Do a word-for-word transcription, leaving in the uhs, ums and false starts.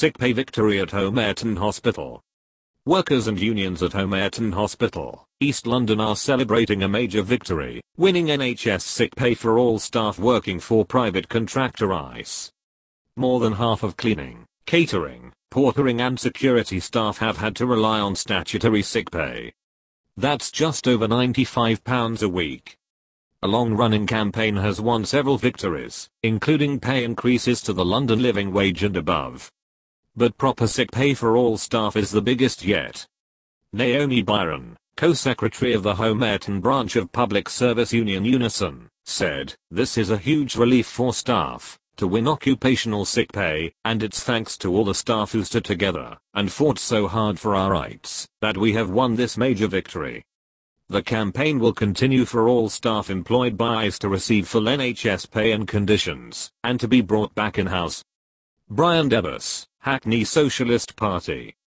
sick pay victory at Home Ayrton Hospital. Workers and unions at Home Ayrton Hospital, East London are celebrating a major victory, winning N H S sick pay for all staff working for private contractor I C E. More than half of cleaning, catering, portering and security staff have had to rely on statutory sick pay. That's just over ninety-five pounds a week. A long-running campaign has won several victories, including pay increases to the London living wage and above. But proper sick pay for all staff is the biggest yet. Naomi Byron, co-secretary of the Home Ayrton branch of public service union Unison, said, "This is a huge relief for staff to win occupational sick pay, and it's thanks to all the staff who stood together and fought so hard for our rights that we have won this major victory." The campaign will continue for all staff employed by I C E to receive full N H S pay and conditions, and to be brought back in-house. Brian Debus, Hackney Socialist Party.